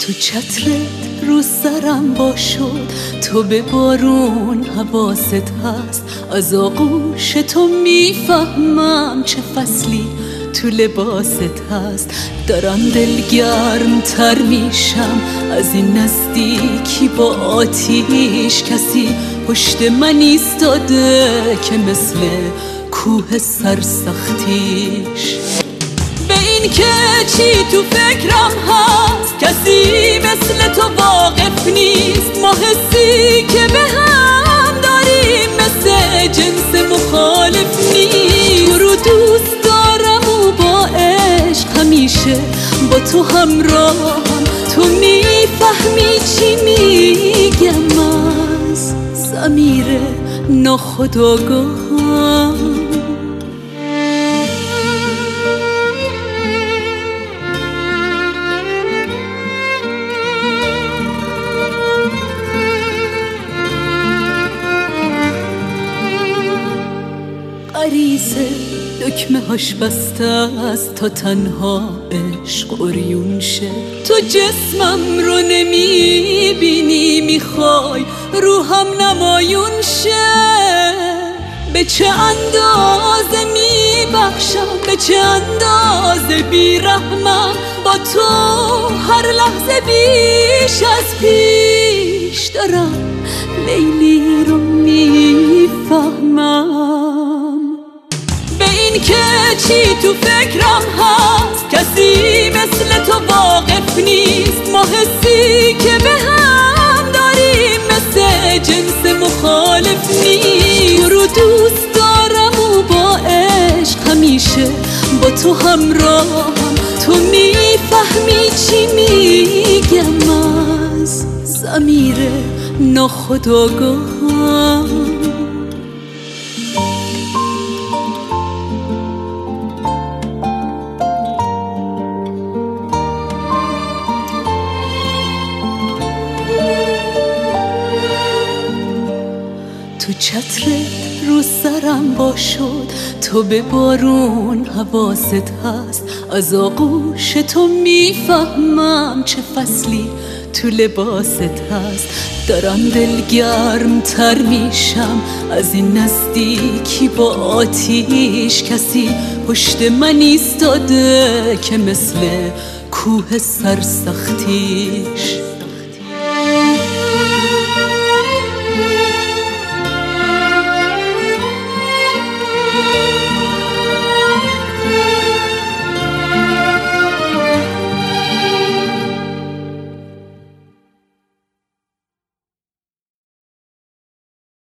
تو چتر رو سرم با شد، تو به بارون حواست هست. از آغوش تو میفهمم چه فصلی تو لباست هست. دارم دلگرم تر میشم از این نزدیکی با آتیش. کسی پشت من ایستاده که مثل کوه سرسختیش. به این که چی تو فکرم هست کسی مثل تو واقف نیست. ما حسی که به هم داریم مثل جنس مخالف نیست. تو رو دوست دارم و با عشق همیشه با تو همراهم. تو میفهمی چی میگم از ضمیر ناخودآگاهم. غریزه دکمه هاش بسته است تا تنها عشق عریون شه. تو جسمم رو نمیبینی، میخوای روحم نمایون شه. به چه اندازه میبخشم، به چه اندازه بیرحمم. با تو هر لحظه بیش از پیش دارم لیلی رو میفهمم. به این که چی تو فکرم هست کسی مثل تو واقف نیست. ما حسی که به هم داریم مثل جنس مخالف نیست. تو رو دوست دارم و با عشق همیشه با تو همراهم. تو میفهمی چی میگم از ضمیر ناخودآگاهم. تو چتر رو سرم با شد، تو به بارون حواست هست. از آغوش تو میفهمم چه فصلی تو لباست هست. دارم دلگرم تر میشم از این نزدیکی با آتیش. کسی پشت من ایستاده که مثل کوه سرسختیش.